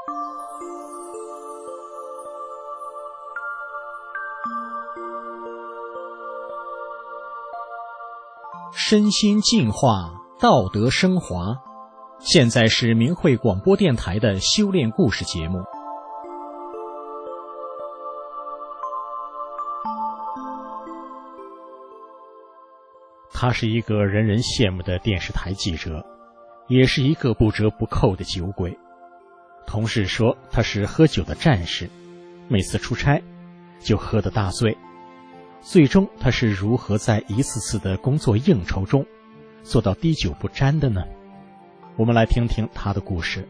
身心净化，道德升华。现在是明慧广播电台的修炼故事节目。他是一个人人羡慕的电视台记者，也是一个不折不扣的酒鬼。同事说他是喝酒的战士，每次出差就喝得大醉。最终他是如何在一次次的工作应酬中做到滴酒不沾的呢？我们来听听他的故事。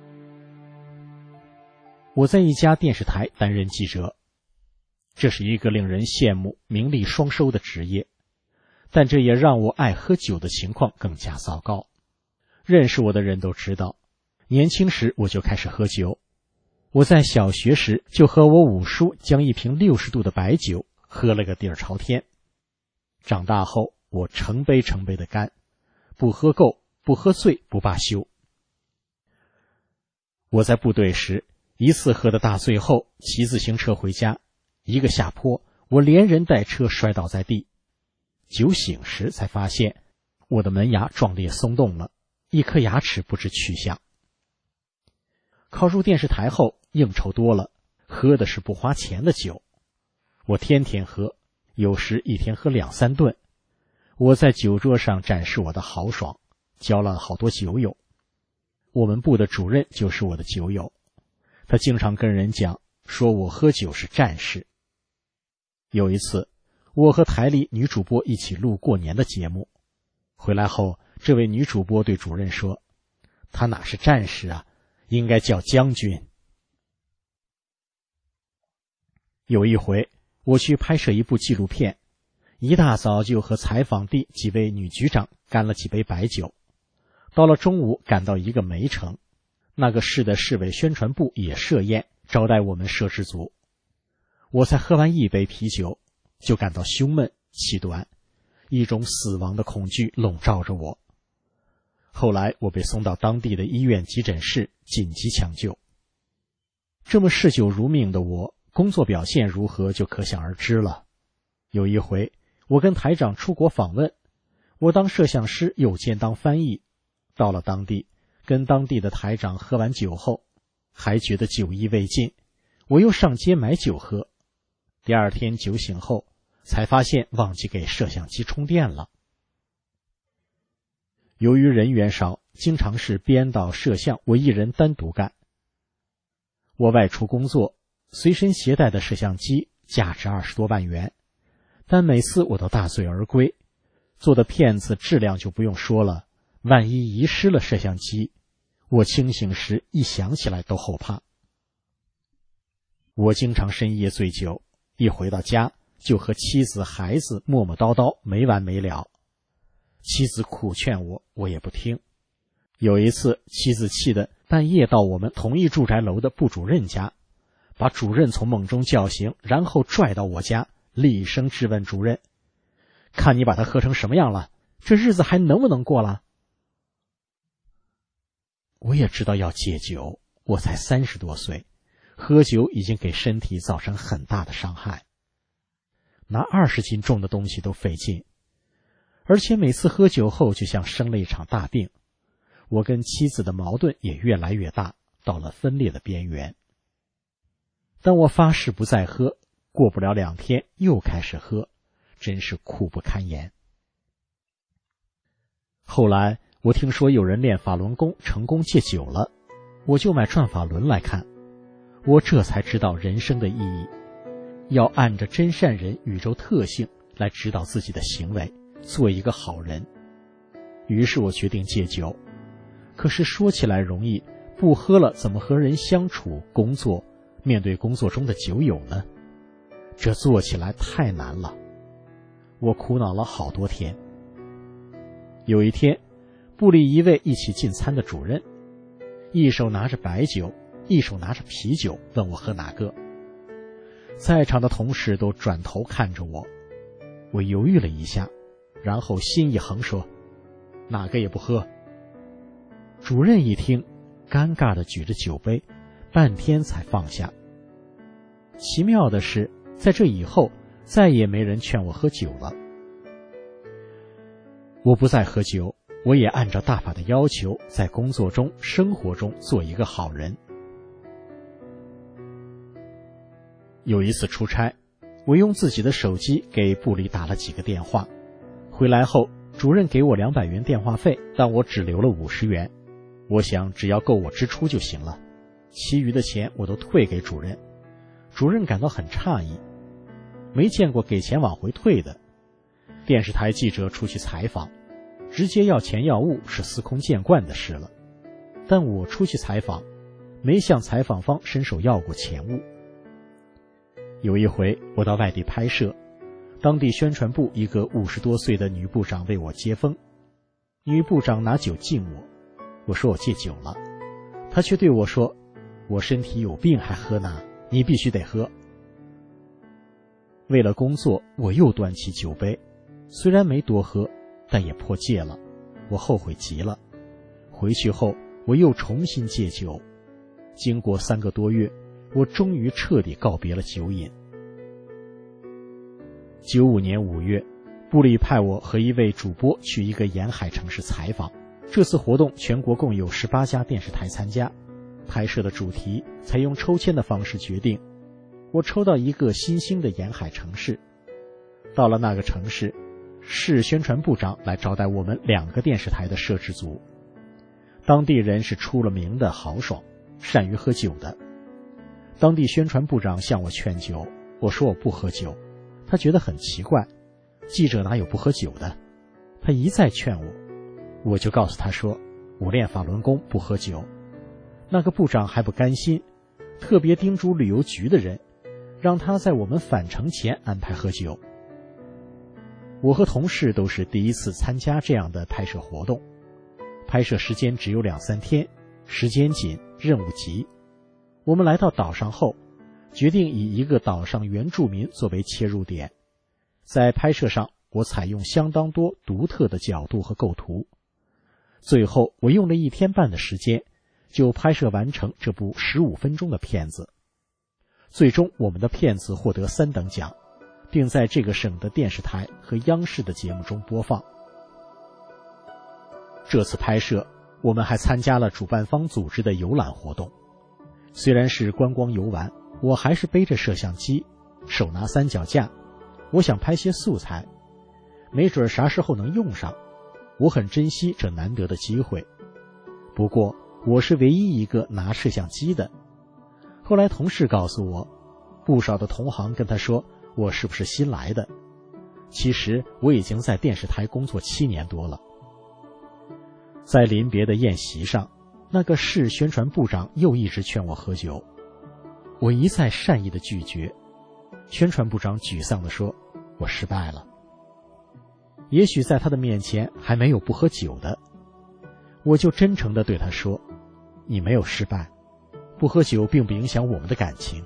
我在一家电视台担任记者，这是一个令人羡慕、名利双收的职业，但这也让我爱喝酒的情况更加糟糕。认识我的人都知道，年轻时我就开始喝酒。我在小学时就和我五叔将一瓶60度的白酒喝了个底儿朝天。长大后我成杯成杯的干，不喝够，不喝醉，不罢休。我在部队时，一次喝得大醉后骑自行车回家，一个下坡，我连人带车摔倒在地。酒醒时才发现我的门牙壮烈松动了，一颗牙齿不知去向。考入电视台后应酬多了，喝的是不花钱的酒。我天天喝，有时一天喝2、3顿。我在酒桌上展示我的豪爽，交了好多酒友。我们部的主任就是我的酒友，他经常跟人讲，说我喝酒是战士。有一次，我和台里女主播一起录过年的节目，回来后，这位女主播对主任说，他哪是战士啊，应该叫将军。有一回，我去拍摄一部纪录片，一大早就和采访地几位女局长干了几杯白酒。到了中午赶到一个煤城，那个市的市委宣传部也设宴招待我们摄制组。我才喝完一杯啤酒，就感到胸闷气短，一种死亡的恐惧笼罩着我。后来我被送到当地的医院急诊室紧急抢救。这么嗜酒如命的我，工作表现如何就可想而知了。有一回，我跟台长出国访问，我当摄像师又兼当翻译。到了当地，跟当地的台长喝完酒后，还觉得酒意未尽，我又上街买酒喝。第二天酒醒后，才发现忘记给摄像机充电了。由于人员少，经常是编导摄像我一人单独干。我外出工作，随身携带的摄像机价值20多万元，但每次我都大醉而归，做的片子质量就不用说了，万一遗失了摄像机，我清醒时一想起来都后怕。我经常深夜醉酒，一回到家就和妻子孩子磨磨叨叨没完没了。妻子苦劝我，我也不听。有一次，妻子气得半夜到我们同一住宅楼的部主任家，把主任从梦中叫醒，然后拽到我家，厉声质问主任，看你把他喝成什么样了，这日子还能不能过了？我也知道要戒酒，我才30多岁，喝酒已经给身体造成很大的伤害。拿20斤重的东西都费劲，而且每次喝酒后就像生了一场大病。我跟妻子的矛盾也越来越大，到了分裂的边缘。但我发誓不再喝，过不了2天又开始喝，真是苦不堪言。后来我听说有人练法轮功成功戒酒了，我就买转法轮来看。我这才知道人生的意义，要按着真善人宇宙特性来指导自己的行为，做一个好人。于是我决定戒酒。可是说起来容易，不喝了怎么和人相处、工作，面对工作中的酒友呢？这做起来太难了。我苦恼了好多天。有一天，部里一位一起进餐的主任，一手拿着白酒，一手拿着啤酒，问我喝哪个。在场的同事都转头看着我，我犹豫了一下，然后心一横说，哪个也不喝。主任一听，尴尬地举着酒杯， 半天才放下。奇妙的是，在这以后再也没人劝我喝酒了。我不再喝酒，我也按照大法的要求，在工作中、生活中做一个好人。有一次出差，我用自己的手机给部里打了几个电话，回来后主任给我200元电话费，但我只留了50元。我想只要够我支出就行了，其余的钱我都退给主任。主任感到很诧异，没见过给钱往回退的。电视台记者出去采访，直接要钱要物是司空见惯的事了，但我出去采访，没向采访方伸手要过钱物。有一回我到外地拍摄，当地宣传部一个50多岁的女部长为我接风，女部长拿酒敬我，我说我戒酒了，她却对我说，我身体有病还喝呢，你必须得喝。为了工作，我又端起酒杯，虽然没多喝，但也破戒了，我后悔极了。回去后我又重新戒酒，经过3个多月，我终于彻底告别了酒瘾。95年5月，部里派我和一位主播去一个沿海城市采访，这次活动全国共有18家电视台参加，拍摄的主题采用抽签的方式决定。我抽到一个新兴的沿海城市，到了那个城市，市宣传部长来招待我们2个电视台的摄制组。当地人是出了名的豪爽，善于喝酒的。当地宣传部长向我劝酒，我说我不喝酒，他觉得很奇怪，记者哪有不喝酒的？他一再劝我，我就告诉他说，我练法轮功不喝酒。那个部长还不甘心，特别叮嘱旅游局的人，让他在我们返程前安排喝酒。我和同事都是第一次参加这样的拍摄活动，拍摄时间只有2-3天，时间紧，任务急。我们来到岛上后，决定以一个岛上原住民作为切入点。在拍摄上，我采用相当多独特的角度和构图。最后，我用了1天半的时间，就拍摄完成这部15分钟的片子。最终，我们的片子获得3等奖，并在这个省的电视台和央视的节目中播放。这次拍摄，我们还参加了主办方组织的游览活动。虽然是观光游玩，我还是背着摄像机，手拿3脚架，我想拍些素材，没准啥时候能用上，我很珍惜这难得的机会。不过，我是唯一一个拿摄像机的。后来同事告诉我，不少的同行跟他说我是不是新来的，其实我已经在电视台工作7年多了。在临别的宴席上，那个市宣传部长又一直劝我喝酒，我一再善意的拒绝。宣传部长沮丧地说，我失败了。也许在他的面前还没有不喝酒的，我就真诚地对他说，你没有失败，不喝酒并不影响我们的感情。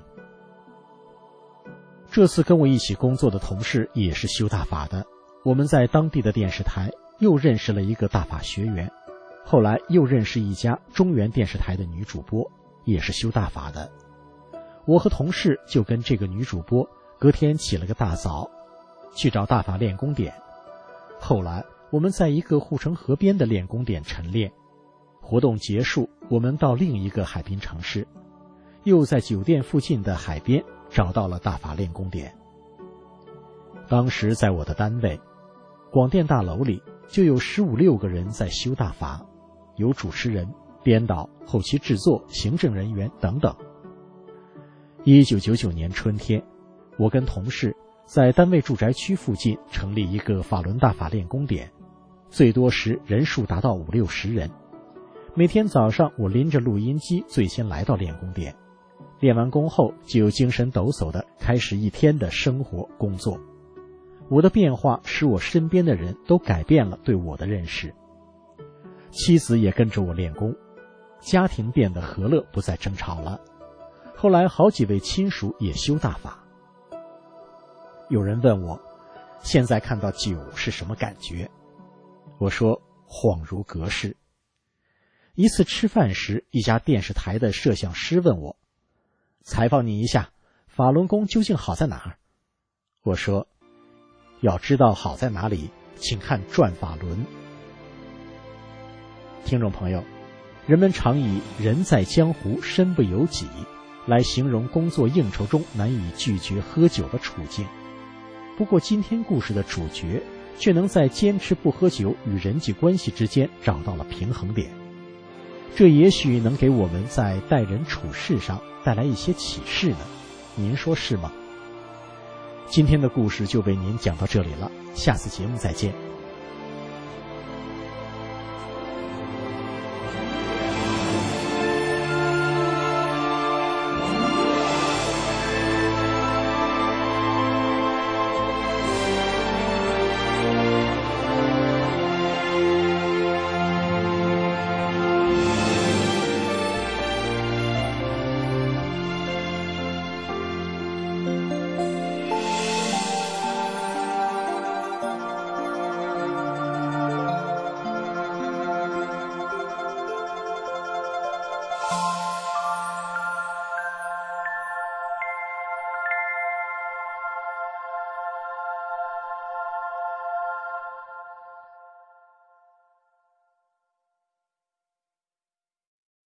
这次跟我一起工作的同事也是修大法的，我们在当地的电视台又认识了一个大法学员，后来又认识一家中原电视台的女主播，也是修大法的。我和同事就跟这个女主播隔天起了个大早，去找大法练功点。后来我们在一个护城河边的练功点晨练，活动结束，我们到另一个海滨城市，又在酒店附近的海边找到了大法练功点。当时在我的单位，广电大楼里就有15-16个人在修大法，有主持人、编导、后期制作、行政人员等等。1999年春天，我跟同事在单位住宅区附近成立一个法轮大法练功点，最多时人数达到50-60人。每天早上我拎着录音机最先来到练功点，练完功后就精神抖擞地开始一天的生活工作。我的变化使我身边的人都改变了对我的认识。妻子也跟着我练功，家庭变得和乐，不再争吵了。后来好几位亲属也修大法。有人问我，现在看到酒是什么感觉？我说，恍如隔世。 一次吃饭时，一家电视台的摄像师问我：“采访你一下，法轮功究竟好在哪儿？”我说：“要知道好在哪里，请看转法轮。”听众朋友，人们常以人在江湖身不由己来形容工作应酬中难以拒绝喝酒的处境。不过今天故事的主角却能在坚持不喝酒与人际关系之间找到了平衡点，这也许能给我们在待人处事上带来一些启示呢，您说是吗？今天的故事就为您讲到这里了，下次节目再见。